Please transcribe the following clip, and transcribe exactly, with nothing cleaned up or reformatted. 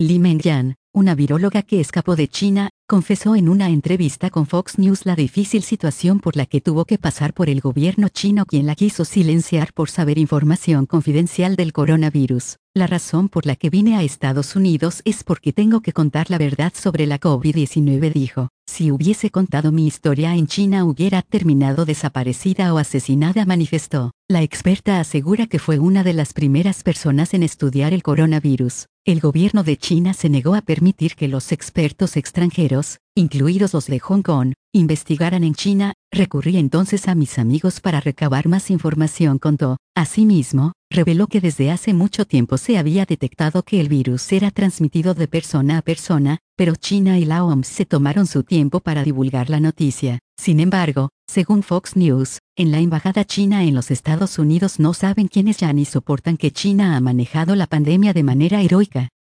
Li Mengyan, una viróloga que escapó de China, confesó en una entrevista con Fox News la difícil situación por la que tuvo que pasar por el gobierno chino, quien la quiso silenciar por saber información confidencial del coronavirus. La razón por la que vine a Estados Unidos es porque tengo que contar la verdad sobre la COVID diecinueve, dijo. Si hubiese contado mi historia en China hubiera terminado desaparecida o asesinada, manifestó. La experta asegura que fue una de las primeras personas en estudiar el coronavirus. El gobierno de China se negó a permitir que los expertos extranjeros, incluidos los de Hong Kong, investigaran en China. Recurrí entonces a mis amigos para recabar más información, contó. Asimismo, reveló que desde hace mucho tiempo se había detectado que el virus era transmitido de persona a persona, pero China y la O M S se tomaron su tiempo para divulgar la noticia. Sin embargo, según Fox News, en la embajada china en los Estados Unidos no saben quién es Yan y soportan que China ha manejado la pandemia de manera heroica.